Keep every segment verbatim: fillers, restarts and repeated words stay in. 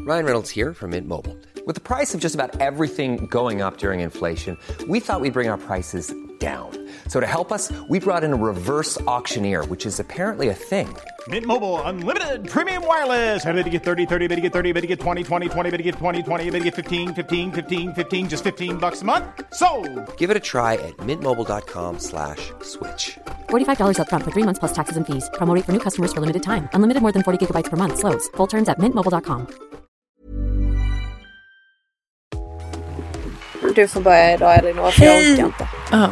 Ryan Reynolds here from Mint Mobile. With the price of just about everything going up during inflation, we thought we'd bring our prices down. So to help us, we brought in a reverse auctioneer, which is apparently a thing. Mint Mobile Unlimited Premium Wireless. How to get thirty, thirty, how to get thirty, how to get twenty, twenty, twenty, how to get twenty, twenty, how to get fifteen, fifteen, fifteen, fifteen, just fifteen bucks a month? Sold! Give it a try at mintmobile.com slash switch. forty-five dollars up front for three months plus taxes and fees. Promo rate for new customers for limited time. Unlimited more than forty gigabytes per month. Slows full terms at mint mobile dot com. Du får börja idag, Elinor, för jag orkar inte. Ja.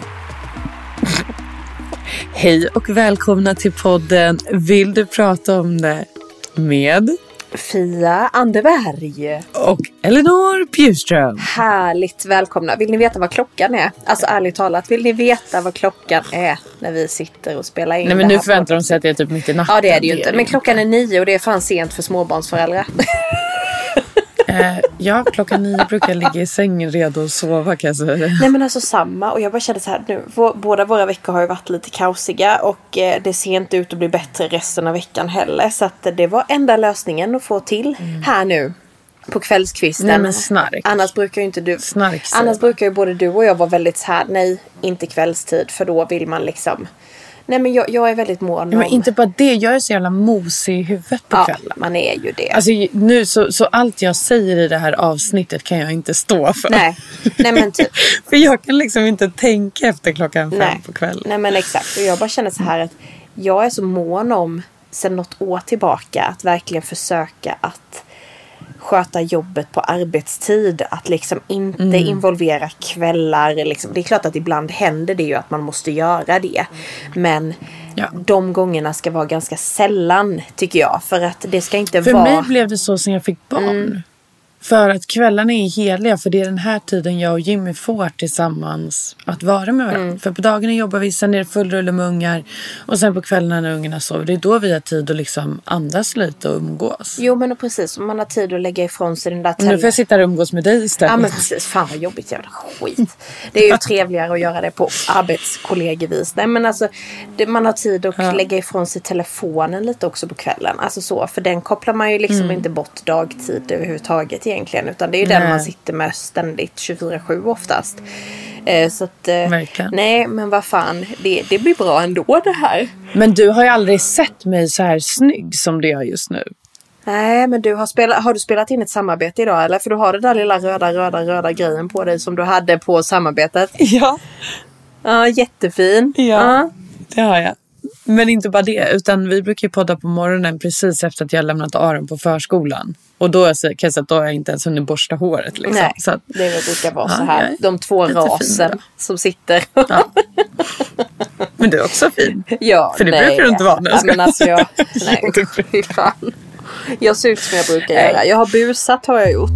Hej och välkomna till podden Vill du prata om det? Med Fia Anderberg och Elinor Bjurström. Härligt välkomna. Vill ni veta vad klockan är? Alltså ärligt talat, vill ni veta vad klockan är när vi sitter och spelar in? Nej, men det nu här förväntar de sig att det är typ mitt i natten. Ja, det är det ju inte. Men klockan är nio och det är fan sent för småbarnsföräldrar. Eh, ja, klockan nio brukar jag ligga i sängen redo att sova, kan jag säga. Nej, men alltså samma. Och jag bara kände så här nu. Vår, båda våra veckor har ju varit lite kaosiga. Och eh, det ser inte ut att bli bättre resten av veckan heller. Så att det var enda lösningen att få till mm. här nu. På kvällskvisten. Nej, men snark. Annars brukar ju inte du. Snark, annars brukar ju både du och jag vara väldigt så här. Nej, inte kvällstid. För då vill man liksom. Nej, men jag, jag är väldigt mån om... Ja, men inte bara det, jag är så jävla mosig i huvudet på ja, kvällen. Man är ju det. Alltså nu så, så allt jag säger i det här avsnittet kan jag inte stå för. Nej, Nej men typ. För jag kan liksom inte tänka efter klockan fem Nej. på kvällen. Nej, men exakt. Och jag bara känner så här att jag är så mån om sedan något år tillbaka att verkligen försöka att sköta jobbet på arbetstid, att liksom inte mm. involvera kvällar liksom. Det är klart att ibland händer det ju att man måste göra det, men ja. de gångerna ska vara ganska sällan, tycker jag, för att det ska inte för vara... För mig blev det så sen jag fick barn. Mm. För att kvällarna är heliga, för det är den här tiden jag och Jimmy får tillsammans att vara med varandra. Mm. För på dagarna jobbar vi, sen är det full rulle med ungar. Och sen på kvällarna när ungarna sover, det är då vi har tid att liksom andas lite och umgås. Jo, men precis, man har tid att lägga ifrån sig den där tällen. Nu får jag sitta och umgås med dig istället. Ja, men precis, fan vad jobbigt, jävla skit. Det är ju trevligare att göra det på arbetskollegevis. Nej, men alltså, det, man har tid att ja. lägga ifrån sig telefonen lite också på kvällen. Alltså så, för den kopplar man ju liksom mm. inte bort dagtid överhuvudtaget egentligen, utan det är ju nej. den man sitter med ständigt tjugofyra sju oftast. Eh, så att, eh, nej, men vad fan, det, det blir bra ändå det här. Men du har ju aldrig sett mig så här snygg som det är just nu. Nej, men du har spelat, har du spelat in ett samarbete idag, eller? För du har den där lilla röda, röda, röda grejen på dig som du hade på samarbetet. Ja. Ja, jättefin. Ja, ja, det har jag. Men inte bara det, utan vi brukar ju podda på morgonen precis efter att jag lämnat Aron på förskolan. Och då kan jag säga att då har jag inte ens hunnit borsta håret. Liksom. Nej, så att, det brukar vara ja, så här. De två rasen fin, som sitter. Ja. Men du är också fin. Ja, för det nej, brukar du inte vara. Ja, men alltså jag, nej, fy fan. Jag ser ut som jag brukar nej. göra. Jag har busat, har jag gjort.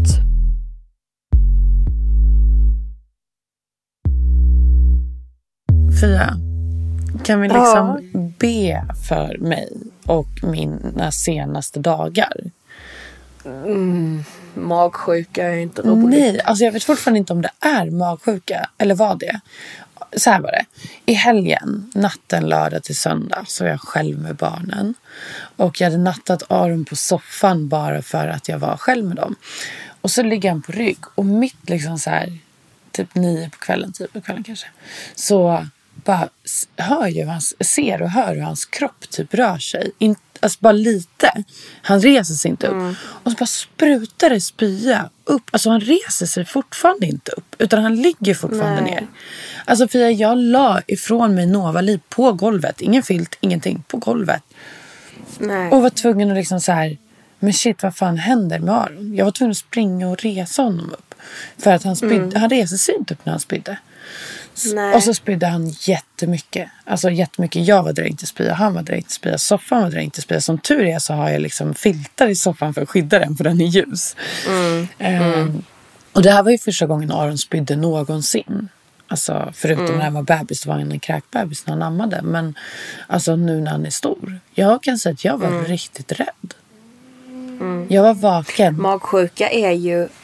Fia, kan vi liksom ja. be för mig och mina senaste dagar? Mm, magsjuka är inte roligt. Nej, alltså jag vet fortfarande inte om det är magsjuka eller vad det är. Så här var det. I helgen, natten lördag till söndag, så var jag själv med barnen. Och jag hade nattat Aron på soffan bara för att jag var själv med dem. Och så ligger han på rygg. Och mitt liksom så här, typ nio på kvällen, typ på kvällen kanske. Så bara hör ju hans, ser och hör hur hans kropp typ rör sig. In, alltså bara lite. Han reser sig inte upp. Mm. Och så bara sprutar det spya upp. Alltså han reser sig fortfarande inte upp. Utan han ligger fortfarande Nej. ner. Alltså Fia, jag la ifrån mig Novaliv på golvet. Ingen filt, ingenting. På golvet. Nej. Och var tvungen att liksom så här. Men shit, vad fan händer med Aron? Jag var tvungen att springa och resa honom upp. För att han spydde. Mm. Han reser sig inte upp när han spydde. Nej. Och så spydde han jättemycket. Alltså jättemycket. Jag var dränkt i spya, han var dränkt i spya, soffan var dränkt i spya. Som tur är så har jag liksom filtar i soffan för att skydda den, för den är ljus. Mm. Mm. Mm. Och det här var ju första gången Aron spydde någonsin. Alltså förutom mm. när han var bebis, då var han en kräkbebis när han ammade. Men alltså nu när han är stor. Jag kan säga att jag var mm. riktigt rädd. Mm. Jag var vaken. Magsjuka är ju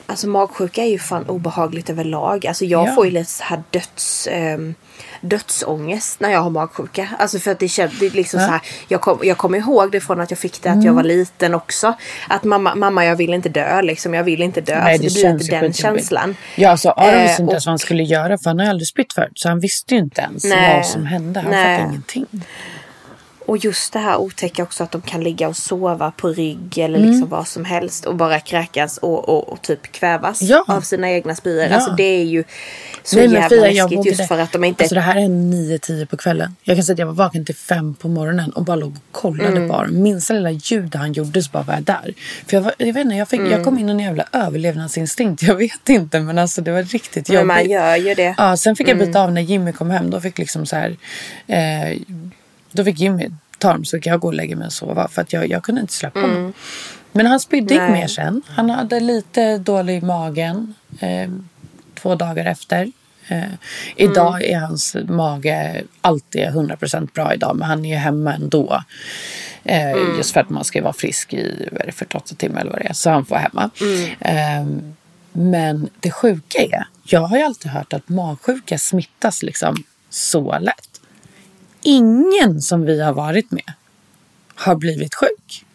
Alltså magsjuka är ju fan obehagligt överlag. Alltså jag Ja. får ju lite så här döds, um, dödsångest när jag har magsjuka. Alltså för att det känns det är liksom Ja. så här. Jag, kom, jag kommer ihåg det från att jag fick det att jag var liten också. Att mamma, mamma jag vill inte dö liksom. Jag vill inte dö. Nej, alltså, det det blir känns inte ju den skitjobbigt. känslan. Ja, alltså Aron Eh, visste inte och- ens vad han skulle göra, för han har ju aldrig spytt förut. Så han visste ju inte ens Nej. vad som hände. Han Nej. fattade ingenting. Och just det här otäcka också att de kan ligga och sova på rygg eller Mm. liksom vad som helst och bara kräkas och, och, och typ kvävas Ja. av sina egna spyor. Ja. Alltså det är ju så Nej, men jävla Fia, jag läskigt vågade- just för att de inte... Alltså det här är nio tio på kvällen. Jag kan säga att jag var vaken till fem på morgonen och bara låg och kollade Mm. på Aron. Minsta lilla ljud han gjorde så bara var jag där. För jag, var, jag vet inte, jag, fick, Mm. jag kom in i en jävla överlevnadsinstinkt. Jag vet inte, men alltså det var riktigt Men jobbigt. man gör ju det. Ja, sen fick jag byta av när Jimmy kom hem. Då fick liksom så här... Eh, då fick Jimmy ta dem så jag gå och lägga mig och sova. För att jag, jag kunde inte släppa honom. Men han spydde inte Nej. mer sen. Han hade lite dålig i magen. Eh, två dagar efter. Eh, idag är hans mage alltid hundra procent bra idag. Men han är ju hemma ändå. Eh, Just för att man ska vara frisk i vad är det, fyrtioåtta timmar eller vad det är. Så han får hemma. Eh, men det sjuka är. Jag har ju alltid hört att magsjuka smittas liksom så lätt. Ingen som vi har varit med har blivit sjuk.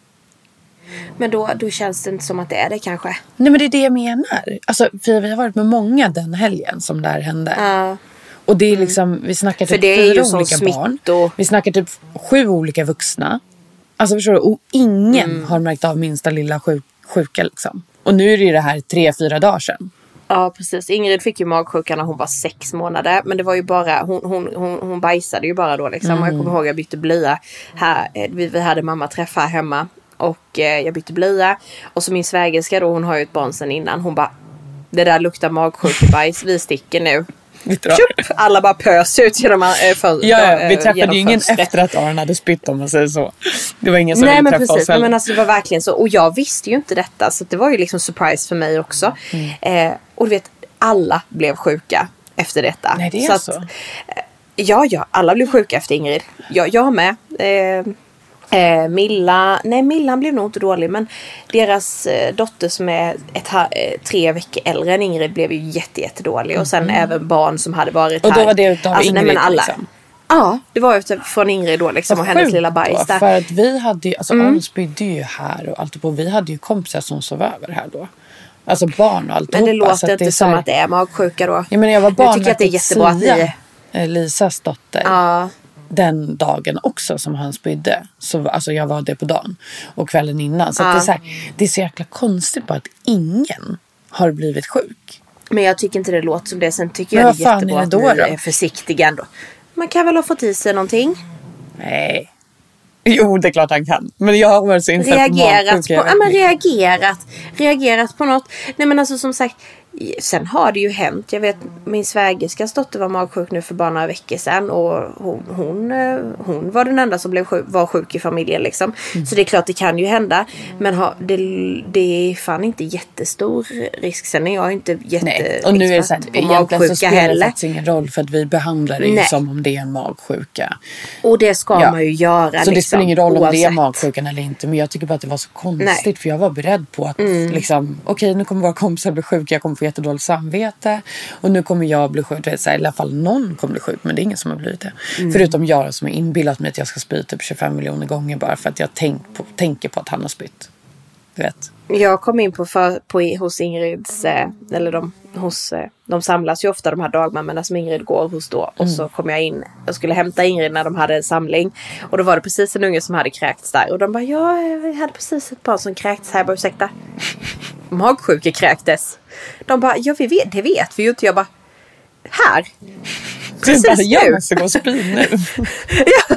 Men då, då känns det inte som att det är det kanske. Nej, men det är det jag menar. Alltså, för vi har varit med många den helgen som där hände. Ja. Och det är liksom, vi snackar För typ det är ju fyra som olika smitt barn. och- Vi snackar typ sju olika vuxna. Alltså förstår du? Och ingen har märkt av minsta lilla sjuk, sjuka liksom. Och nu är det ju det här tre, fyra dagar sedan. Ja, precis. Ingrid fick ju magsjuka när hon var sex månader. Men det var ju bara, hon, hon, hon, hon bajsade ju bara då liksom. Och jag kommer ihåg att jag bytte blöja här. eh, Vi, vi hade mamma träffa hemma. Och eh, jag bytte blöja. Och så min svägerska då, hon har ju ett barn sedan innan. Hon bara, det där luktar magsjukebajs, vi sticker nu. Tjup! Alla bara pös ut genom äh, för, Ja, ja, vi äh, träffade genom ju ingen fönstret. efter att Aron hade spytt, om man säger så. Det var ingen som Nej, ville men träffa precis. oss heller. Men alltså, det var verkligen så. Och jag visste ju inte detta. Så det var ju liksom surprise för mig också. Mm. Eh, och du vet, alla blev sjuka efter detta. Nej, det är så. Att, så. eh, ja, ja. Alla blev sjuka efter Ingrid. Jag, jag med. Eh, Eh, Milla, nej Millan blev nog inte dålig, men deras eh, dotter som är ett, ha, eh, tre veckor äldre än Ingrid blev ju jätte, jättedålig. Och sen även barn som hade varit Och här. då var det utav Alltså, nej, Ingrid men alla. liksom? Ja, det var ju från Ingrid då liksom, och hennes sjukt lilla bajs då, där. för att vi hade ju, alltså Aron spydde ju här och allt på. Vi hade ju kompisar som sov över här då. Alltså barn och allt. Men det låter så att inte det är som så här- att det är magsjuka då. Ja, men jag var barn jag tycker att det är jättebra att ni... Sia, Lisas dotter. Ja. Den dagen också som han spydde. Så, alltså jag var det på dagen. Och kvällen innan. Så, att Ja. det, är så här, det är så jäkla konstigt bara att ingen har blivit sjuk. Men jag tycker inte det låter som det. Sen tycker Men jag det är vad fan jättebra är det då att ni då? är försiktiga ändå. Man kan väl ha fått i sig någonting. Nej. Jo, det är klart han kan. Men jag har varit så inställd på Reagerat magsjuka, på, jag vet ja, men inte. reagerat, reagerat på något. Nej men alltså som sagt, sen har det ju hänt. Jag vet, min svägerskas dotter var magsjuk nu för bara några veckor sedan. Och hon, hon, hon var den enda som blev sjuk, var sjuk i familjen liksom. Mm. Så det är klart det kan ju hända. Men ha, det, det är fan inte jättestor risk. Sen är jag inte Nej, och nu är det så här, jätteexpert på egentligen så magsjuka spelar det heller. faktiskt ingen roll, för att vi behandlar det ju Nej. som om det är en magsjuka. Och det ska Ja. man ju göra. Så det liksom, spelar ingen roll om det är oavsett. magsjukan eller inte. Men jag tycker bara att det var så konstigt. Nej. Mm. För jag var beredd på att liksom, okej, nu kommer våra kompisar bli sjuka. Jag kommer få jättedåligt samvete. Och nu kommer jag bli sjuk. Vet, så här, i alla fall någon kommer bli sjuk. Men det är ingen som har blivit det. Mm. Förutom jag som har inbillat mig att jag ska spy typ tjugofem miljoner gånger. Bara för att jag tänk på, tänker på att han har spytt. Du vet. Jag kom in på, för, på hos Ingrids, eh, eller de, hos, eh, de samlas ju ofta de här dagmammorna som Ingrid går hos då. Och så kom jag in och skulle hämta Ingrid när de hade en samling. Och då var det precis en unge som hade kräkts där. Och de bara, ja, vi hade precis ett barn som kräkts här. Jag bara, ursäkta. Magsjuka kräktes. De bara, ja vi vet, det vet vi ju inte. Jag bara, här. Precis bara, jag nu. måste gå och spy nu. Ja.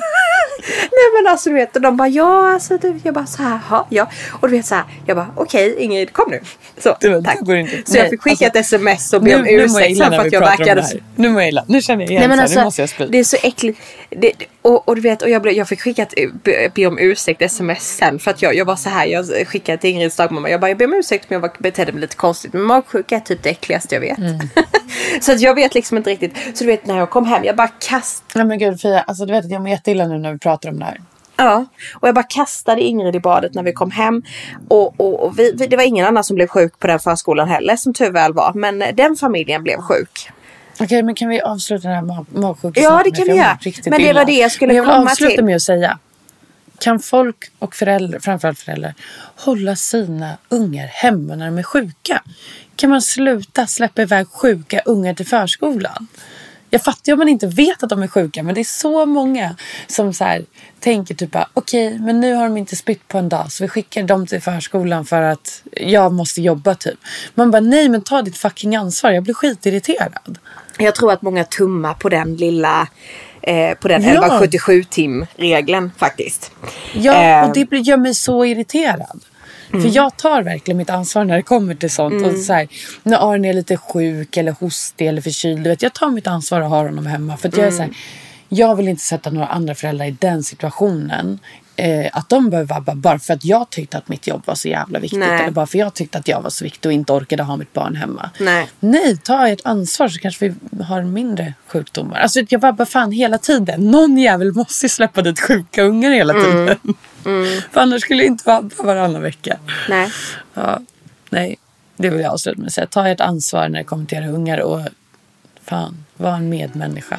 Nej men alltså du vet, och de bara ja alltså du, jag bara så här, ha, ja. Och du vet så här, jag bara okej okay, Ingrid kom nu. Så, Det var- tack. det går inte. Så jag Nej, fick skicka alltså, ett sms och be Nu, om nu mår jag ursäkt illa sen när för vi att jag pratar om verkade det så. här. Nu mår jag illa. Nu känner jag igen. Nej men så här, alltså, nu måste jag spy. det är så äckligt. Det, och, och du vet, och jag, blev, jag fick skicka ett, be, be om ursäkt sms sen. För att jag, jag var så här, jag skickade till Ingrids dagmamma. Jag bara, jag ber om ursäkt om jag var, betedde mig lite konstigt. Men magsjuka är typ det äckligaste jag vet. Mm. Så att jag vet liksom inte riktigt. Så du vet, när jag kom hem, jag bara kast. Nej men gud Fia, alltså du vet att jag mår jätteilla nu när vi pratar om det här. Ja, och jag bara kastade Ingrid i badet när vi kom hem. Och, och, och vi, det var ingen annan som blev sjuk på den förskolan heller, som tur väl var. Men den familjen blev sjuk. Okej, okay, men kan vi avsluta den här mag- magsjukan? Ja, det kan vi göra. Men det illa. var det jag skulle jag komma till. Jag vill avsluta med att säga. Kan folk och föräldrar, framförallt föräldrar, hålla sina ungar hemma när de är sjuka? Kan man sluta släppa iväg sjuka ungar till förskolan? Jag fattar ju om man inte vet att de är sjuka, men det är så många som så här tänker typ okej, okay, men nu har de inte spytt på en dag så vi skickar dem till förskolan för att jag måste jobba typ. Man bara nej, men ta ditt fucking ansvar, jag blir skitirriterad. Jag tror att många tummar på den lilla eh, på den ja. elva sjuttiosju tim-regeln faktiskt. Ja, eh. och det gör mig så irriterad. Mm. För jag tar verkligen mitt ansvar när det kommer till sånt. Mm. Och så här, när Arne är lite sjuk eller hostig eller förkyld. Vet, jag tar mitt ansvar och har honom hemma. För att mm. jag är så här, jag vill inte sätta några andra föräldrar i den situationen. Eh, att de behöver vabba bara för att jag tyckte att mitt jobb var så jävla viktigt. Nej. Eller bara för jag tyckte att jag var så viktig och inte orkade ha mitt barn hemma. Nej, Nej ta ert ansvar så kanske vi har mindre sjukdomar. Alltså jag vabbar fan hela tiden. Någon jävel måste släppa dit sjuka ungar hela tiden. Mm. Mm. För annars skulle jag inte vabba varannan vecka. Nej. Ja, nej, det vill jag avsluta med att säga. Ta ert ansvar när det kommer till era ungar och fan, var en medmänniska.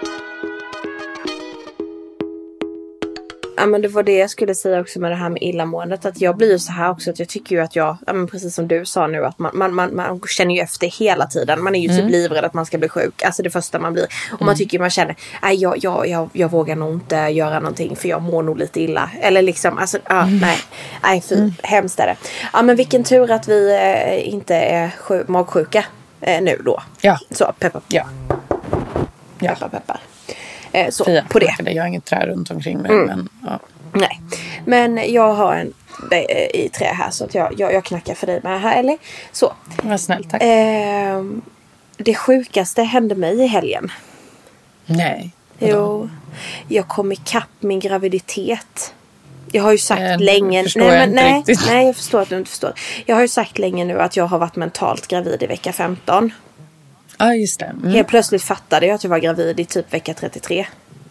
Ja, men det var det jag skulle säga också med det här med illamåendet. Att jag blir ju så här också att jag tycker ju att jag, ja, men precis som du sa nu, att man, man, man, man känner ju efter hela tiden. Man är ju mm. typ livrädd att man ska bli sjuk. Alltså det första man blir. Och mm. man tycker man känner, nej jag, jag, jag, jag vågar nog inte göra någonting för jag mår nog lite illa. Eller liksom, alltså, ja, mm. nej. Nej, fy, mm. hemskt är det. Ja, men vilken tur att vi eh, inte är sjuk, magsjuka eh, nu då. Ja. Så, peppar. Ja. Ja. Peppar, peppar. Så, Fia, på det. Jag har inget trä runt omkring mig. Mm. Men, ja. Nej. Men jag har en i trä här så att jag, jag, jag knackar för dig med här, eller? Så. Vad snällt, tack. Eh, det sjukaste hände mig i helgen. Nej. Jo. Jag kom ikapp min graviditet. Jag har ju sagt eh, länge. Nej, men, jag nej, nej, jag förstår att du inte förstår. Jag har ju sagt länge nu att jag har varit mentalt gravid i vecka femton. Ja, ah, just det. Mm. Helt plötsligt fattade jag att jag var gravid i typ vecka trettiotre.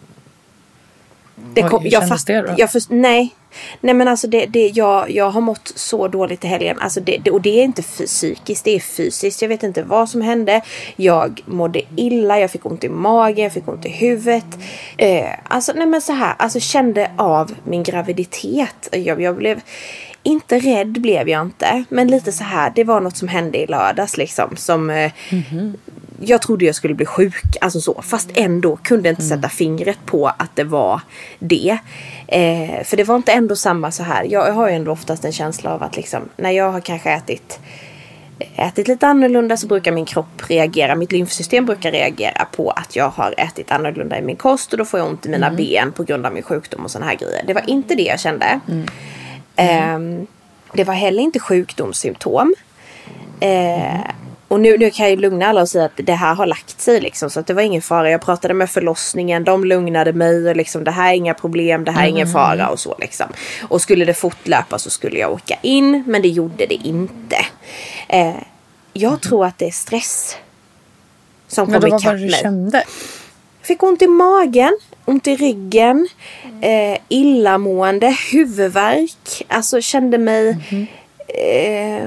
Det kom, Oj, hur jag kändes det då? Jag först, nej. Nej men alltså det, det, jag, jag har mått så dåligt i helgen. Alltså det, det, och det är inte psykiskt, det är fysiskt. Jag vet inte vad som hände. Jag mådde illa, jag fick ont i magen, jag fick ont i huvudet. Eh, alltså nej men så här, alltså kände av min graviditet. Jag, jag blev... Inte rädd blev jag inte. Men lite så här. Det var något som hände i lördags liksom. Som eh, mm-hmm. jag trodde jag skulle bli sjuk. Alltså så. Fast ändå kunde inte mm. sätta fingret på att det var det. Eh, för det var inte ändå samma så här. Jag, jag har ju ändå oftast en känsla av att liksom. När jag har kanske ätit. Ätit lite annorlunda så brukar min kropp reagera. Mitt lymfsystem brukar reagera på att jag har ätit annorlunda i min kost. Och då får jag ont i mina mm. ben på grund av min sjukdom och såna här grejer. Det var inte det jag kände. Mm. Mm. Eh, det var heller inte sjukdomssymptom. Eh, och nu, nu kan jag ju lugna alla och säga att det här har lagt sig liksom, så att det var ingen fara. Jag pratade med förlossningen, de lugnade mig och liksom, det här är inga problem, det här är mm. ingen fara och så liksom. Och skulle det fortlöpa så skulle jag åka in, men det gjorde det inte. Eh, jag mm. tror att det är stress som kom ikapp mig. Men vad var det du kände? Fick ont i magen, ont i ryggen, eh, illamående, huvudvärk. Alltså kände mig... Mm-hmm. Eh,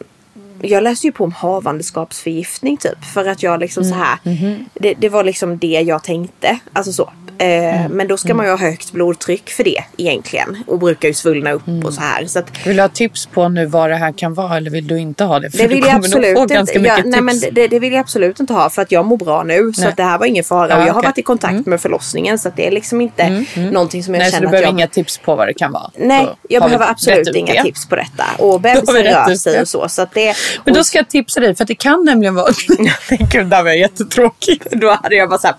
jag läste ju på om havandeskapsförgiftning typ. För att jag liksom mm. så här... Mm-hmm. Det, det var liksom det jag tänkte. Alltså så. Eh, mm. Men då ska man ju ha högt blodtryck för det egentligen. Och brukar ju svullna upp mm. och så här. Så att, vill du ha tips på nu vad det här kan vara eller vill du inte ha det? För det vill jag absolut inte. Ja, nej, men det, det vill jag absolut inte ha för att jag mår bra nu. Så att det här var ingen fara. Ja, och jag okay. har varit i kontakt mm. med förlossningen så att det är liksom inte mm. Mm. någonting som jag nej, känner att jag... Nej, så du behöver inga tips på vad det kan vara? Nej, så jag behöver absolut inga det. tips på detta. Och bebisen rör sig och så. så att det, men då ska jag tipsa dig för att det kan nämligen vara... Gud, det här var jättetråkigt. Då hade jag bara så här...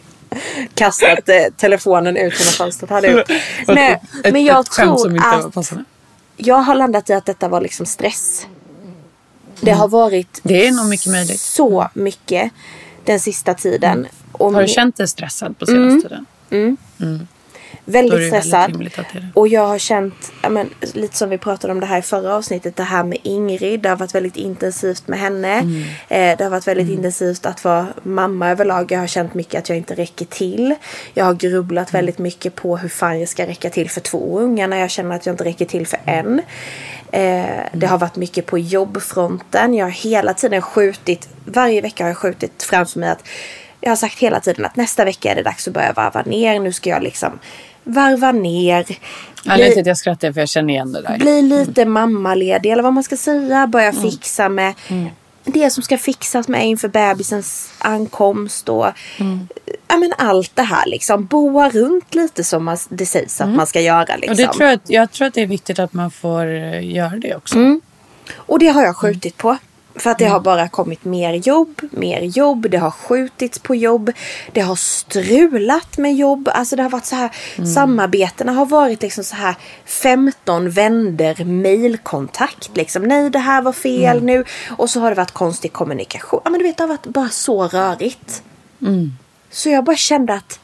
kastat eh, telefonen ut genom fönstret hade ut. Nej, ett, men jag ett tror att jag har landat i att detta var liksom stress. Det mm. har varit det är nog mycket möjligt. Så mycket den sista tiden. Mm. Och har du känt dig stressad på senaste mm. tiden? Mm. Mm. väldigt stressad. Väldigt att det är det. Och jag har känt, ja, men, lite som vi pratade om det här i förra avsnittet, det här med Ingrid, det har varit väldigt intensivt med henne. Mm. Eh, det har varit väldigt mm. intensivt att vara mamma överlag. Jag har känt mycket att jag inte räcker till. Jag har grubblat mm. väldigt mycket på hur fan jag ska räcka till för två ungar när jag känner att jag inte räcker till för en. Eh, mm. Det har varit mycket på jobbfronten. Jag har hela tiden skjutit, varje vecka har jag skjutit framför mig att jag har sagt hela tiden att nästa vecka är det dags att börja varva ner. Nu ska jag liksom varva ner. Bli, Anledningen till att jag skrattar för jag känner igen det där. Bli lite mm. mammaledig eller vad man ska säga. Börja mm. fixa med mm. det som ska fixas med inför bebisens ankomst. Och mm. ja, men allt det här liksom. Boa runt lite som man, det sägs att mm. man ska göra. Liksom. Och det tror jag, jag tror att det är viktigt att man får göra det också. Mm. Och det har jag skjutit på. För att det har bara kommit mer jobb, mer jobb, det har skjutits på jobb, det har strulat med jobb. Alltså det har varit så här, mm. samarbetena har varit liksom så här femton vänder mailkontakt. Liksom, nej det här var fel mm. nu. Och så har det varit konstig kommunikation. Ja men du vet, det har varit bara så rörigt. Mm. Så jag bara kände att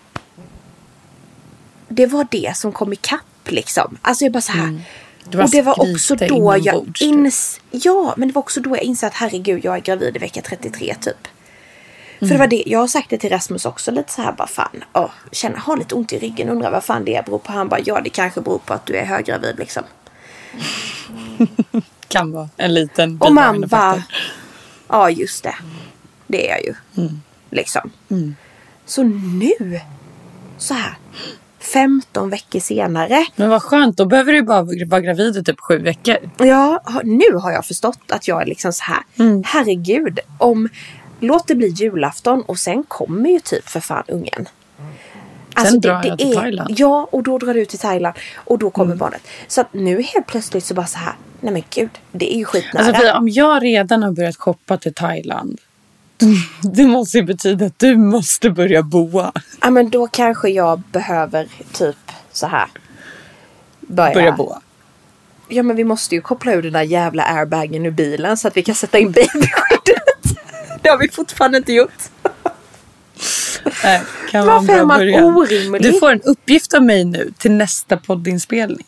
det var det som kom ikapp liksom. Alltså jag bara så här... Mm. Och det var också då jag ins... Ja, men det var också då jag insåg att herregud, jag är gravid i vecka trettiotre typ. Mm. För det var det, jag har sagt det till Rasmus också lite så här bara fan, åh, känner, har lite ont i ryggen, undrar vad fan det beror på. Han bara, ja det kanske beror på att du är höggravid liksom. Kan vara en liten... Och man bara, ja just det, det är jag ju. Mm. Liksom. Mm. Så nu, så här... femton veckor senare. Men vad skönt, då behöver du bara vara gravid i typ sju veckor. Ja, nu har jag förstått att jag är liksom så här. Mm. Herregud, om låt det bli julafton och sen kommer ju typ för fan ungen. Alltså sen det, drar det jag till är, Thailand. Ja, och då drar du till Thailand och då kommer mm. barnet. Så att nu helt plötsligt så bara så här, nej men gud, det är ju skitnära. Alltså för om jag redan har börjat shoppa till Thailand, det måste ju betyda att du måste börja boa. Ja, men då kanske jag behöver typ så här. Börja, börja boa. Ja, men vi måste ju koppla ur den där jävla airbagen ur bilen så att vi kan sätta in babyskyddet. Det har vi fortfarande inte gjort. Nej, kan varför är man början. orimlig? Du får en uppgift av mig nu till nästa poddinspelning.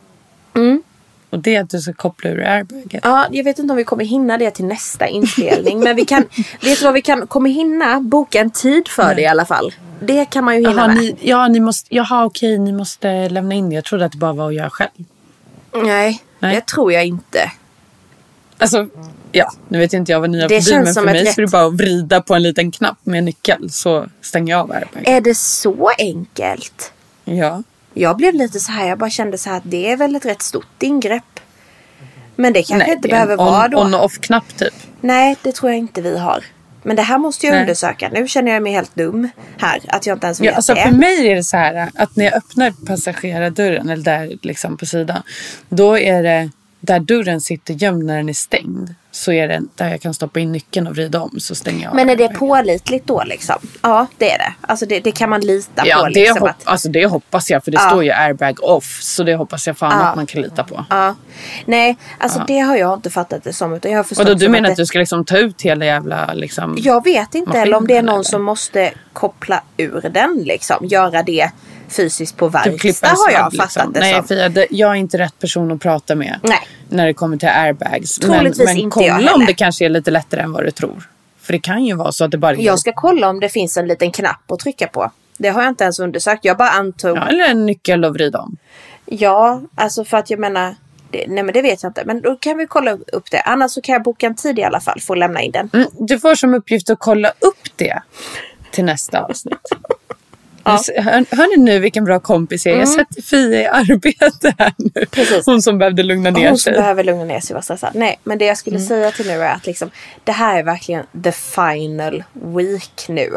Mm. Och det är att du ska koppla ur airbagen. Ja, jag vet inte om vi kommer hinna det till nästa inspelning. Men vi kan, vet du vad vi kan, kommer hinna boka en tid för Nej. det i alla fall. Det kan man ju hinna Jaha, med. Ni, ja, ni måste, jaha, okej, ni måste lämna in det. Jag trodde att det bara var att göra själv. Nej, Nej, det tror jag inte. Alltså, ja, nu vet inte jag vad ni har det för bil, men för mig rätt... så är det bara att vrida på en liten knapp med en nyckel så stänger jag av airbagen. Är det så enkelt? Ja. Jag blev lite så här, jag bara kände så här att det är väl ett rätt stort ingrepp. Men det kanske Nej, inte behöver vara då. On och off-knapp typ. Nej, det tror jag inte vi har. Men det här måste jag Nej. undersöka. Nu känner jag mig helt dum här. Att jag inte ens vet ja, alltså det. För mig är det så här att när jag öppnar passagerardörren, eller där liksom på sidan, då är det där dörren sitter gömd när den är stängd. Så är det där jag kan stoppa in nyckeln och vrida om, så stänger jag. Men är det pålitligt då liksom? Ja, det är det. Alltså det, det kan man lita ja, på. Det liksom hopp- att... Alltså det hoppas jag, för det ja. står ju airbag off. Så det hoppas jag fan ja. att man kan lita på. Ja. Nej, alltså ja. det har jag inte fattat det som. Utan jag har förstått och då, du menar att, att du ska liksom ta ut hela jävla liksom... Jag vet inte, eller om det är någon eller? som måste koppla ur den liksom. Göra det fysiskt på verkstad typ har jag liksom. fattat det Nej, som. Fia, det, jag är inte rätt person att prata med. Nej. När det kommer till airbags. Troligtvis men men inte kolla om det kanske är lite lättare än vad du tror. För det kan ju vara så att det bara är... Jag ska kolla om det finns en liten knapp att trycka på. Det har jag inte ens undersökt. Jag bara antog... Ja, eller en nyckel att vrida om. Ja, alltså för att jag menar... Det, nej men det vet jag inte. Men då kan vi kolla upp det. Annars så kan jag boka en tid i alla fall för att lämna in den. Mm, du får som uppgift att kolla upp det till nästa avsnitt. Ja. Hör, hör ni nu vilken bra kompis jag är? Mm. Jag sätter Fia i arbete här nu. Precis. Hon som behövde lugna ner sig. Hon som behöver lugna ner sig och vara stressad. Nej, men det jag skulle mm. säga till nu är att liksom, det här är verkligen the final week nu.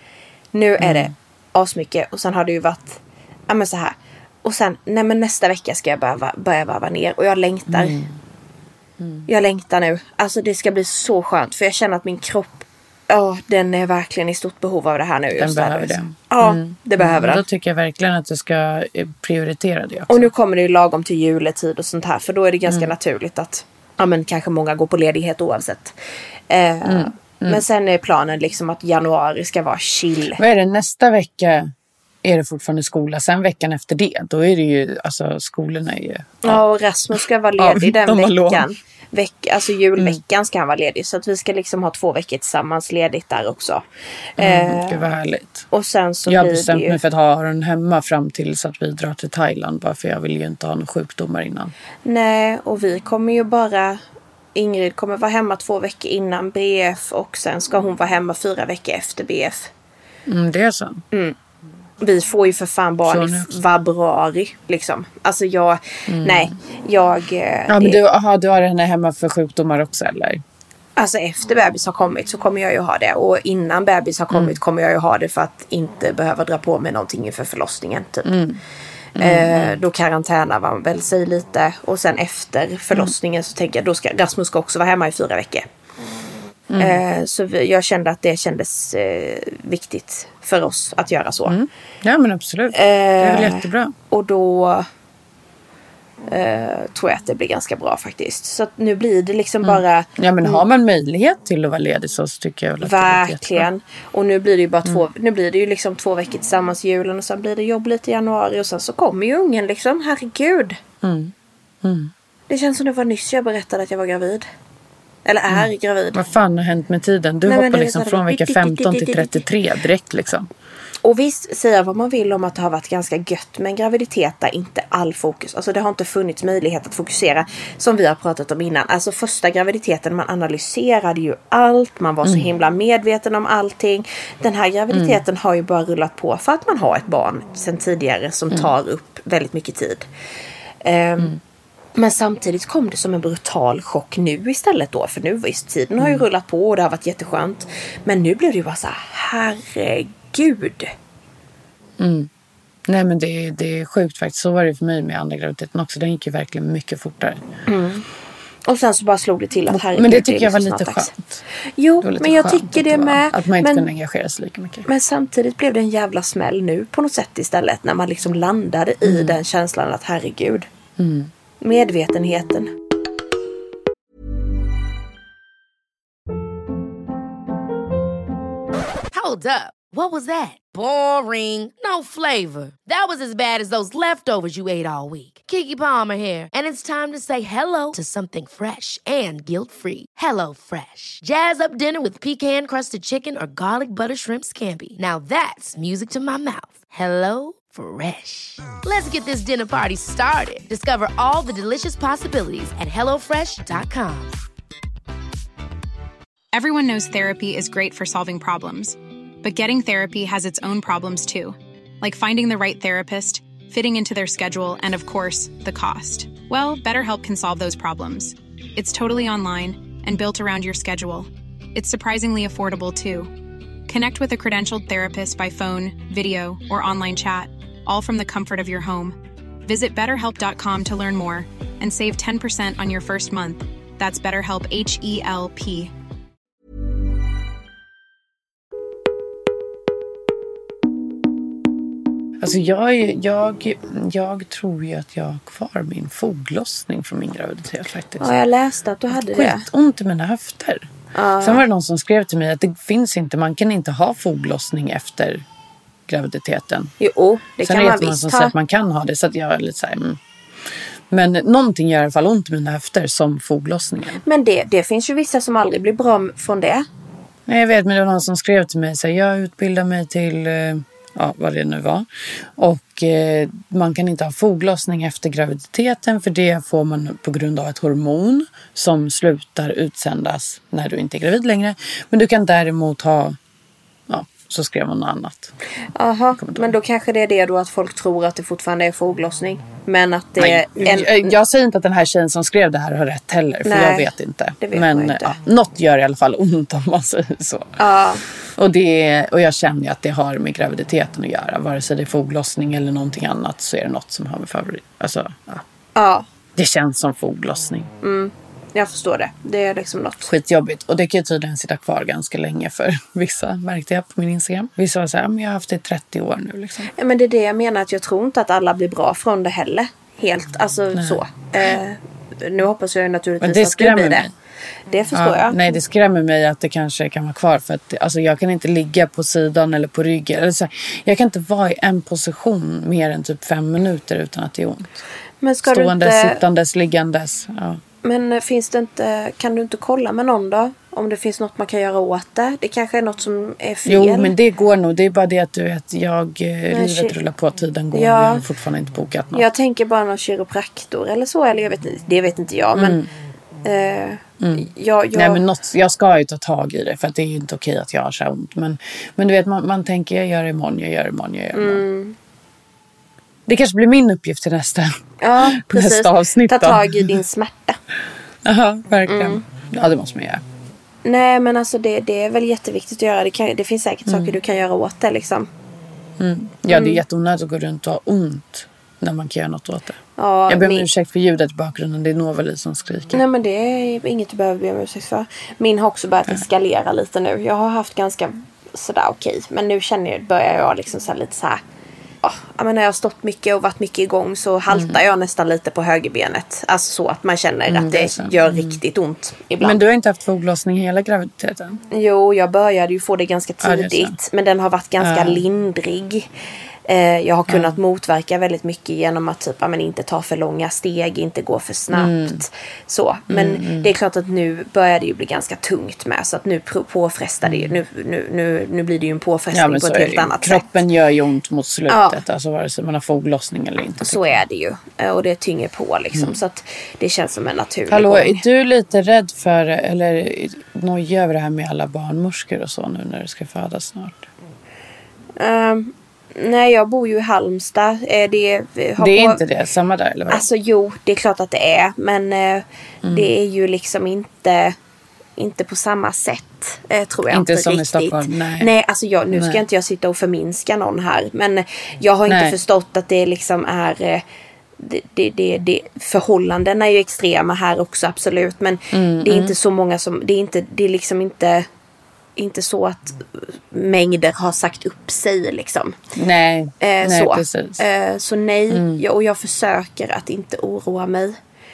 Nu är mm. det asmycket. Och sen har det ju varit ja men så här. Och sen, nej men nästa vecka ska jag börja, börja varva ner. Och jag längtar. Mm. Mm. Jag längtar nu. Alltså det ska bli så skönt. För jag känner att min kropp, ja, den är verkligen i stort behov av det här nu. Den just behöver där. det. Ja, mm. det behöver mm. den. Då tycker jag verkligen att du ska prioritera det också. Och nu kommer det ju lagom till juletid och sånt här. För då är det ganska mm. naturligt att ja, men kanske många går på ledighet oavsett. Eh, mm. Mm. Men sen är planen liksom att januari ska vara chill. Vad är det nästa vecka? är det fortfarande skola. Sen veckan efter det, då är det ju, alltså skolorna är ju... Ja, ja och Rasmus ska vara ledig ja, den de veckan. Veck, alltså julveckan mm. ska han vara ledig. Så att vi ska liksom ha två veckor tillsammans ledigt där också. Mm, eh, det var härligt. Och sen så jag har blir bestämt det ju... mig för att ha den hemma fram till så att vi drar till Thailand. Bara för jag vill ju inte ha några sjukdomar innan. Nej, och vi kommer ju bara... Ingrid kommer vara hemma två veckor innan B F. Och sen ska hon vara hemma fyra veckor efter B F. Mm, det är så. Mm. Vi får ju för fan barn i februari liksom. Alltså jag, mm. nej, jag... Ja, men du, aha, du har henne hemma för sjukdomar också, eller? Alltså efter bebis har kommit så kommer jag ju ha det. Och innan bebis har kommit mm. kommer jag ju ha det för att inte behöva dra på mig någonting inför förlossningen, typ. Mm. Mm. Eh, då karantänar man väl sig lite. Och sen efter förlossningen mm. så tänker jag, då ska Rasmus ska också vara hemma i fyra veckor. Mm. Eh, så vi, jag kände att det kändes eh, viktigt för oss att göra så. Mm. Ja, men absolut. Eh, det är väl jättebra. Och då eh, tror jag att det blir ganska bra faktiskt. Så att nu blir det liksom mm. bara... Ja, men har man möjlighet till att vara ledig så tycker jag väl att verkligen. Det och nu blir det ju bara mm. två... Nu blir det ju liksom två veckor tillsammans i julen. Och sen blir det jobb lite i januari. Och sen så kommer ju ungen liksom. Herregud. Mm. Mm. Det känns som det var nyss jag berättade att jag var gravid. Eller är mm. gravid. Vad fan har hänt med tiden? Du Nej, hoppar liksom från vecka femton till trettiotre direkt liksom. Och visst, säga vad man vill om att det har varit ganska gött med en graviditet där inte all fokus. Alltså det har inte funnits möjlighet att fokusera som vi har pratat om innan. Alltså första graviditeten, man analyserade ju allt. Man var så mm. himla medveten om allting. Den här graviditeten mm. har ju bara rullat på för att man har ett barn sedan tidigare som mm. tar upp väldigt mycket tid. Um, mm. Men samtidigt kom det som en brutal chock nu istället då. För nu visst, tiden har ju mm. rullat på och det har varit jätteskönt. Men nu blev det ju bara så här, herregud. Mm. Nej men det, det är sjukt faktiskt. Så var det för mig med andra graviditeten också. Den gick ju verkligen mycket fortare. Mm. Och sen så bara slog det till att herregud. Men det tycker det jag var lite skönt. Jo, men jag tycker det med. Att man inte men, kunde engagera sig lika mycket. Men samtidigt blev det en jävla smäll nu på något sätt istället. När man liksom landade mm. i den känslan att herregud. Mm. Medvetenheten. Hold up. What was that? Boring. No flavor. That was as bad as those leftovers you ate all week. Keke Palmer here, and it's time to say hello to something fresh and guilt-free. Hello Fresh. Jazz up dinner with pecan-crusted chicken or garlic butter shrimp scampi. Now that's music to my mouth. Hello Fresh. Let's get this dinner party started. Discover all the delicious possibilities at hello fresh dot com. Everyone knows therapy is great for solving problems. But getting therapy has its own problems too. Like finding the right therapist, fitting into their schedule, and of course, the cost. Well, BetterHelp can solve those problems. It's totally online and built around your schedule. It's surprisingly affordable too. Connect with a credentialed therapist by phone, video, or online chat, all from the comfort of your home. Visit better help dot com to learn more and save ten percent on your first month. That's BetterHelp, H E L P. Alltså jag, jag, jag tror ju att jag har kvar min foglossning från min graviditet faktiskt. Ja, jag läste att du hade det. Skit ont i mina höfter. Uh. Sen var det någon som skrev till mig att det finns inte, man kan inte ha foglossning efter graviditeten. Jo, det Sen kan man visst ha. Sen är det man som säger att man kan ha det, så att jag är lite så här, mm. Men någonting gör i alla fall ont i mina höfter som foglossningen. Men det, det finns ju vissa som aldrig blir bra från det. Nej, jag vet, men det var någon som skrev till mig så här, jag utbildar mig till... Ja, vad det nu var. Och eh, man kan inte ha foglossning efter graviditeten, för det får man på grund av ett hormon som slutar utsändas när du inte är gravid längre. Men du kan däremot ha, ja, så skrev man något annat. Jaha, men då kanske det är det då att folk tror att det fortfarande är foglossning. Men att det Nej, är en... Jag säger inte att den här tjejen som skrev det här har rätt heller, för Nej, jag vet inte. Det vet men man inte. Ja, något gör i alla fall ont om man säger så. Ja. Och, det, och jag känner ju att det har med graviditeten att göra. Vare sig det är foglossning eller någonting annat, så är det något som har med favorit. Alltså, ja. Ja. Det känns som foglossning. Mm. Jag förstår det. Det är liksom något. Skitjobbigt. Och det kan ju tydligen sitta kvar ganska länge för vissa, märkte jag på min Instagram. Vissa var så här, men jag har haft det i trettio år nu liksom. Ja, men det är det jag menar, att jag tror inte att alla blir bra från det heller. Helt, alltså Nej. så. Eh, nu hoppas jag ju naturligtvis men det att det blir det. Mig. Det förstår Ja, jag. nej, det skrämmer mig att det kanske kan vara kvar. För att alltså, jag kan inte ligga på sidan eller på ryggen. Eller så här, jag kan inte vara i en position mer än typ fem minuter utan att det är ont. Men ska Ståendes, du inte... sittandes, liggandes. Ja. Men finns det inte... Kan du inte kolla med någon då? Om det finns något man kan göra åt det. Det kanske är något som är fel. Jo, men det går nog. Det är bara det att du vet, jag, livet shit. rullar på, tiden går. Ja. Jag har fortfarande inte bokat något. Jag tänker bara någon kiropraktor eller så. Eller jag vet inte. Det vet inte jag. Men... Mm. Eh, mm. jag, jag... Nej, men något, jag ska ju ta tag i det. För att det är ju inte okej att jag har så ont. Men, men du vet, man, man tänker jag gör det imorgon, jag gör det imorgon, jag gör det imorgon. Mm. Det kanske blir min uppgift till nästa, ja, precis. nästa avsnitt. Ta då. tag i din smärta. Jaha, verkligen. Mm. Ja, det måste man göra. Nej, men alltså det, det är väl jätteviktigt att göra. Det, kan, det finns säkert mm. saker du kan göra åt det liksom. Mm. Ja, det är jätteonödigt att gå runt och ha ont när man kan göra något åt det. Ja, jag ber om min... ursäkt för ljudet i bakgrunden. Det är Novali som skriker. Nej, men det är inget du behöver be om ursäkt för. Min har också börjat eskalera lite nu. Jag har haft ganska sådär okej. Men nu känner jag, börjar jag liksom så här lite så här. Oh, jag menar, jag har stått mycket och varit mycket igång, så haltar mm. jag nästan lite på högerbenet. Alltså så att man känner mm, att det, det gör mm. riktigt ont ibland. Men du har inte haft foglossning hela graviditeten? Jo, jag började ju få det ganska tidigt. Ja, men den har varit ganska ja. lindrig. Eh, jag har kunnat ja. motverka väldigt mycket genom att typ, men inte ta för långa steg, inte gå för snabbt. Mm. Så. Men mm, mm. det är klart att nu börjar det ju bli ganska tungt med. Så att nu påfrestar det ju. Nu, nu, nu, nu blir det ju en påfrestning ja, på ett helt annat Kroppen sätt. Kroppen gör ju ont mot slutet. Ja. Alltså vare sig man har foglossning eller inte. Så är det ju. Och det tynger på liksom. Mm. Så att det känns som en naturlig Hallå, gång. är du lite rädd för, eller nojig över det här med alla barnmorskor och så nu när du ska födas snart? Um, nej, jag bor ju i Halmstad. Det, det är på... inte det, samma där eller vad? Alltså jo, det är klart att det är. Men eh, mm. det är ju liksom inte... Inte på samma sätt, eh, tror jag inte, inte som riktigt. I Stockholm, nej. Nej, alltså jag, nu nej. ska inte jag sitta och förminska någon här. Men jag har nej. inte förstått att det liksom är... Eh, det, det, det, det, förhållandena är ju extrema här också, absolut. Men mm, det är mm. inte så många som... Det är, inte, det är liksom inte... Inte så att mängder har sagt upp sig liksom. Nej, eh, nej så. precis. Eh, så nej, mm. jag, och jag försöker att inte oroa mig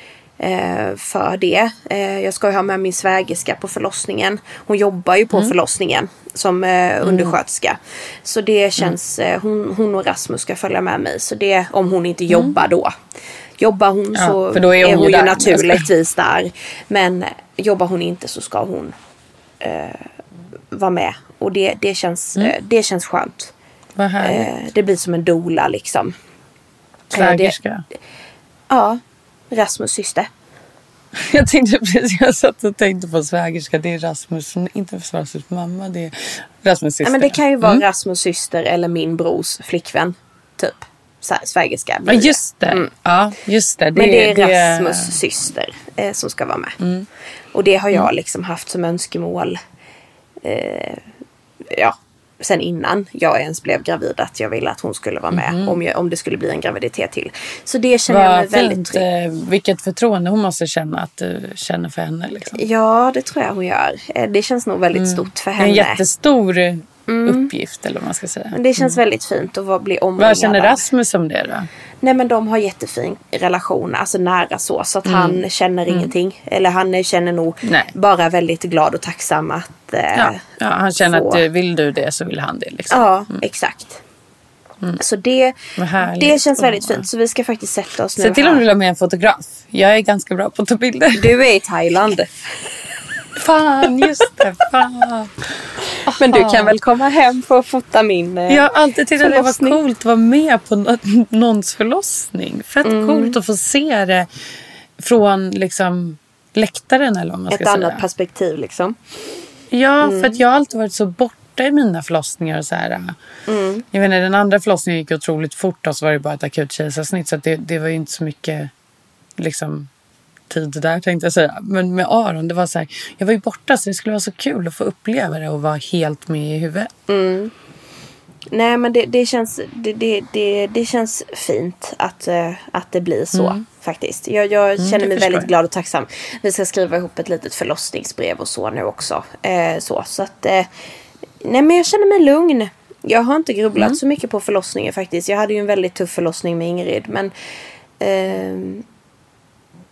eh, för det. Eh, jag ska ju ha med min svägerska på förlossningen. Hon jobbar ju på mm. förlossningen som eh, undersköterska. Så det känns, mm. eh, hon, hon och Rasmus ska följa med mig. Så det, om hon inte jobbar mm. då. Jobbar hon ja, så för då är hon, är hon ju, ju naturligtvis där. Men jobbar hon inte så ska hon... Eh, vara med. Och det, det, känns, mm. eh, det känns skönt. Vad härligt. Eh, det blir som en doula liksom. Svägerska? Eh, det, ja, Rasmus syster. Jag tänkte precis, jag satt och tänkte på svägerska. Det är Rasmus, inte för Rasmus mamma, det är Rasmus syster. Ja, men det kan ju vara mm. Rasmus syster eller min brors flickvän, typ. Svägerska. Ja, just det. Mm. Ja, just det. det. Men det är det... Rasmus syster eh, som ska vara med. Mm. Och det har jag mm. liksom haft som önskemål. Eh, ja, sen innan jag ens blev gravid, att jag ville att hon skulle vara med mm. om, jag, om det skulle bli en graviditet till. Så det känner Vad jag mig fint, väldigt trygg. Vilket förtroende hon måste känna att du känner för henne liksom. Ja, det tror jag hon gör. Det känns nog väldigt mm. stort för henne. En jättestor mm. uppgift eller vad man ska säga. Det känns mm. väldigt fint att bli omringad. Vad känner Rasmus om det då? Nej, men de har jättefin relation, alltså nära så, så att mm. han känner mm. ingenting. Eller han känner nog Nej. bara väldigt glad och tacksam att eh, ja. ja, han känner få... att vill du det så vill han det liksom. Ja, mm. exakt. Mm. Så det, det känns väldigt fint. Så vi ska faktiskt sätta oss nu Se till här. om du vill ha med en fotograf. Jag är ganska bra på att ta bilder. Du är i Thailand. Fan, just det. Fan. Men du kan väl komma hem för att fota min eh, Jag har alltid tyckt att det var coolt att vara med på någons förlossning. Fett mm. coolt att få se det från liksom läktaren eller vad man ska Ett säga. annat perspektiv liksom. Ja, mm. för att jag har alltid varit så borta i mina förlossningar och så här. Mm. Jag vet inte, den andra förlossningen gick otroligt fort och så var det bara ett akut kejsarsnitt, så att det, det var ju inte så mycket liksom tid där, tänkte jag säga. Men med Aron, det var så här, jag var ju borta, så det skulle vara så kul att få uppleva det och vara helt med i huvudet. Mm. Nej, men det, det känns det, det, det, det känns fint att, uh, att det blir så mm. faktiskt. Jag, jag mm, känner mig väldigt glad och tacksam. Vi ska skriva ihop ett litet förlossningsbrev och så nu också. Eh, så så att eh, nej, men jag känner mig lugn. Jag har inte grubblat mm. så mycket på förlossningen faktiskt. Jag hade ju en väldigt tuff förlossning med Ingrid, men eh,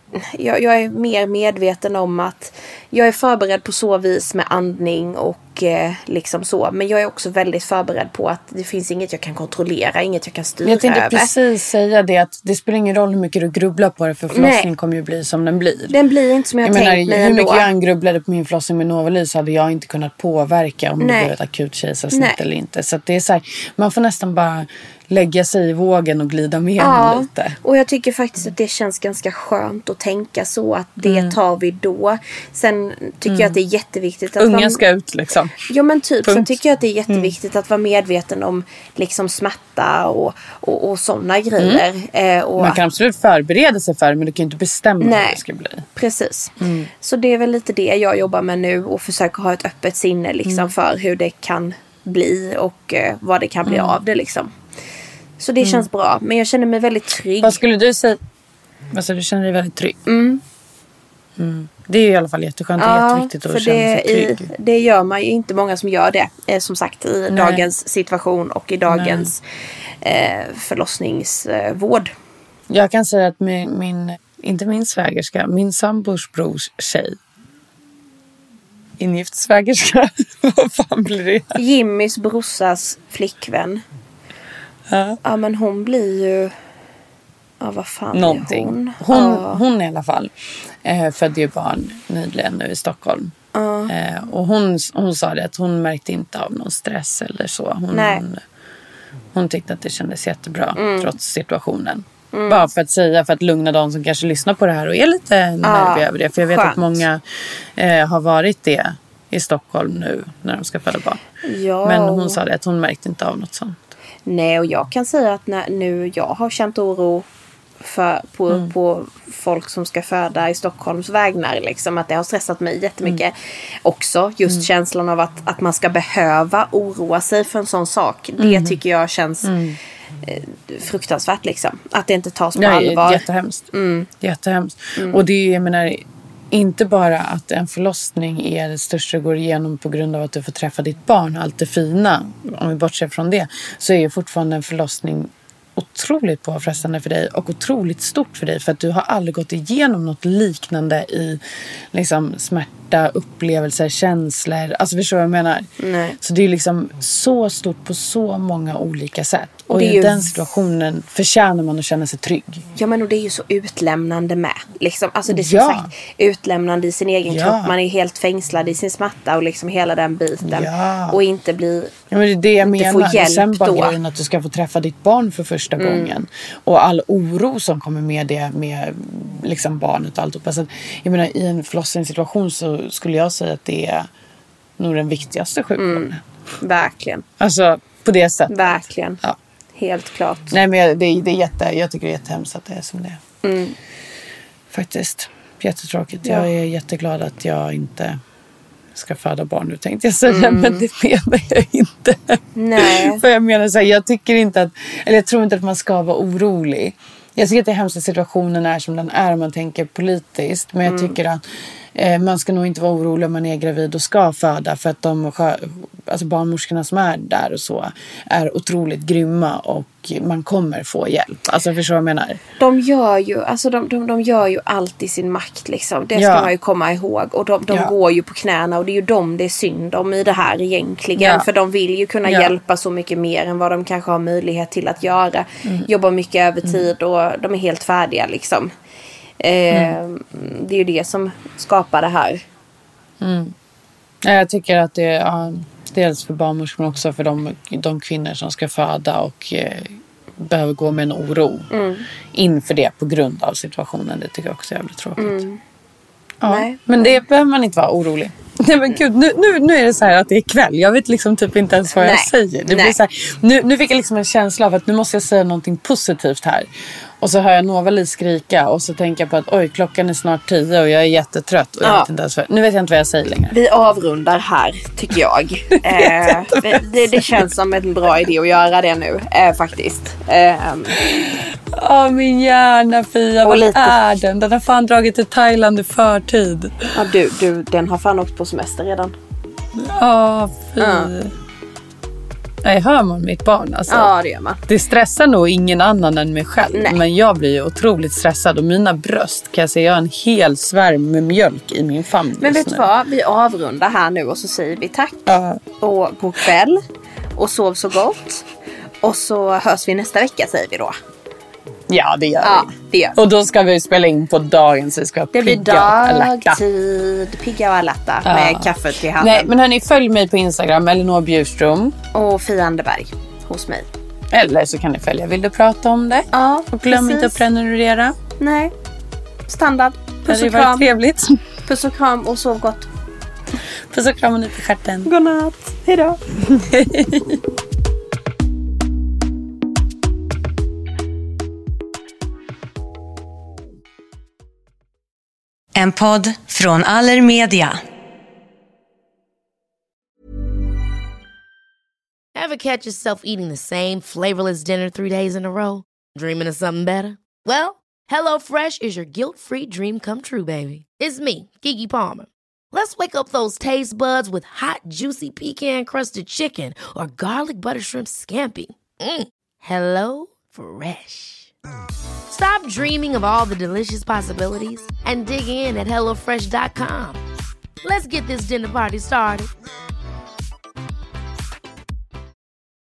jag, jag är mer medveten om att jag är förberedd på så vis med andning och eh, liksom så. Men jag är också väldigt förberedd på att det finns inget jag kan kontrollera, inget jag kan styra över. Jag tänkte över. precis säga det, att det spelar ingen roll hur mycket du grubblar på det, för förlossningen kommer ju bli som den blir. Den blir inte som jag, jag tänkt menar, mig hur ändå. mycket jag grubblade på min förlossning med Novali, så hade jag inte kunnat påverka om Nej. det blev ett akut kejsarsnitt eller inte. Så att det är så här, man får nästan bara lägga sig i vågen och glida med ja, lite. Och jag tycker faktiskt att det känns ganska skönt att tänka så, att det mm. tar vi då. Sen tycker mm. jag att det är jätteviktigt att ungen man... ska ut liksom. Ja men typ, Punkt. Sen tycker jag att det är jätteviktigt mm. att vara medveten om liksom smärta och, och, och sådana grejer. Mm. Eh, och man kan absolut förbereda sig för, men du kan inte bestämma Nej. hur det ska bli. Precis. Mm. Så det är väl lite det jag jobbar med nu, och försöker ha ett öppet sinne liksom mm. för hur det kan bli och eh, vad det kan bli mm. av det liksom. Så det mm. känns bra. Men jag känner mig väldigt trygg. Vad skulle du säga? Alltså, du känner dig väldigt trygg? Mm. Mm. Det är i alla fall jätteskönt. Ja, det är jätteviktigt att känna sig trygg. I, det gör man ju inte många som gör det. Eh, som sagt, i Nej. dagens situation och i dagens eh, förlossningsvård. Jag kan säga att min, min inte min svägerska, min sambors brors tjej. Ingift svägerska. Vad fan blir det? Jimmys brorsas flickvän. Ja. Ja, men hon blir ju... Ja, vad fan Någonting. är hon? Hon, ja. hon i alla fall eh, födde ju barn nyligen nu i Stockholm. Ja. Eh, och hon, hon sa det att hon märkte inte av någon stress eller så. Hon, Nej. hon tyckte att det kändes jättebra mm. trots situationen. Mm. Bara för att säga, för att lugna de som kanske lyssnar på det här och är lite ja. nerviga över det. För jag vet Skönt. att många eh, har varit det i Stockholm nu när de ska föda barn. Ja. Men hon sa det att hon märkte inte av något sånt. Nej, och jag kan säga att när, nu jag har känt oro för, på, mm. på folk som ska föda i Stockholms vägnar. Liksom, att det har stressat mig jättemycket mm. också. Just mm. känslan av att, att man ska behöva oroa sig för en sån sak. Mm. Det tycker jag känns mm. eh, fruktansvärt. Liksom. Att det inte tas på ja, allvar. Jättehemskt. Mm. jättehemskt. Mm. Och det är, jag menar... Inte bara att en förlossning är det största du går igenom på grund av att du får träffa ditt barn, allt det fina, om vi bortser från det, så är ju fortfarande en förlossning otroligt påfrestande för dig och otroligt stort för dig, för att du har aldrig gått igenom något liknande i liksom smärta, upplevelser, känslor. Alltså förstår du vad jag menar? Nej. Så det är liksom så stort på så många olika sätt. Och, och i ju... den situationen förtjänar man att känna sig trygg. Ja, men och det är ju så utlämnande med. Liksom, alltså det är så ja. sagt utlämnande i sin egen ja. kropp. Man är helt fängslad i sin smärta och liksom hela den biten. Ja. Och inte bli ja, men det är det jag menar. hjälp Sen bara då. grejen att du ska få träffa ditt barn för första mm. gången. Och all oro som kommer med det, med liksom barnet och allt. Så att, jag menar, i en förlossningssituation så skulle jag säga att det är nog den viktigaste sjukvården. Mm. Verkligen. Alltså på det sättet. Verkligen. Ja. Helt klart. Nej, men det, det är jätte, jag tycker det är jättehemskt att det är som det är. Mm. Faktiskt. Jättetråkigt. Ja. Jag är jätteglad att jag inte ska föda barn nu, tänkte jag säga. Mm. Men det menar jag inte. Nej. För jag menar så här, jag tycker inte att, eller jag tror inte att man ska vara orolig. Jag tycker att det är hemskt att situationen är som den är om man tänker politiskt. Men jag Mm. tycker att eh, man ska nog inte vara orolig om man är gravid och ska föda. För att de alltså barnmorskorna som är där och så är otroligt grymma och man kommer få hjälp. Alltså förstår vad jag menar? De gör ju, alltså de, de, de gör ju allt i sin makt liksom. Det ska ja. man ju komma ihåg. Och de, de ja. går ju på knäna och det är ju dem det är synd om i det här egentligen. Ja. För de vill ju kunna ja. hjälpa så mycket mer än vad de kanske har möjlighet till att göra. Mm. Jobbar mycket övertid mm. och de är helt färdiga liksom. Eh, mm. Det är ju det som skapar det här. Mm. Jag tycker att det är ja, dels för barnmorskor men också för de, de kvinnor som ska föda och eh, behöver gå med en oro mm. inför det på grund av situationen. Det tycker jag också är jävligt tråkigt. Mm. Ja, Nej. Men det behöver man inte vara orolig. Nej men gud, nu, nu, nu är det så här att det är kväll. Jag vet liksom typ inte ens vad Nej. jag säger. Det blir så här, nu, nu fick jag liksom en känsla av att nu måste jag säga någonting positivt här. Och så hör jag Novali skrika och så tänker jag på att oj, klockan är snart tio och jag är jättetrött. Och jag ja. vet inte ens vad, nu vet jag inte vad jag säger längre. Vi avrundar här, tycker jag. eh, det, det, det känns som en bra idé att göra det nu, eh, faktiskt. Ja, eh, oh, min hjärna, Fia, vad lite... är den? Den har fan dragit till Thailand i förtid. Ja, du, du, den har fan åkt på semester redan. Ja, oh, fy. Ja. Jag hör man mitt barn alltså. Ja, det gör man. Det stressar nog ingen annan än mig själv. Nej. Men jag blir ju otroligt stressad. Och mina bröst kan jag säga, jag har en hel svärm med mjölk i min famn. Men vet du vad? Vi avrundar här nu och så säger vi tack. Ja. Och god kväll. Och sov så gott. Och så hörs vi nästa vecka, säger vi då. Ja, det gör Ja, vi. det gör. Och då ska vi spela in på dagen, så vi ska Det blir pigga och alerta. dagtid, pigga och alerta Ja. med kaffet i handen. Nej, men hörni, följ mig på Instagram, Elinor Bjurström. Och Fia Anderberg hos mig. Eller så kan ni följa Vill du prata om det? Ja, Och glöm precis. inte att prenumerera. Nej, standard. Det Puss hade och varit kram. trevligt. Puss och kram och sov gott. Puss och kram och nyp i stjärten. Godnatt. Hejdå. En podd från Allermedia. Ever catch yourself eating the same flavorless dinner three days in a row? Dreaming of something better? Well, HelloFresh is your guilt-free dream come true, baby. It's me, Keke Palmer. Let's wake up those taste buds with hot, juicy pecan-crusted chicken or garlic butter shrimp scampi. Mm. Hello Fresh. Stop dreaming of all the delicious possibilities and dig in at hello fresh dot com. Let's get this dinner party started.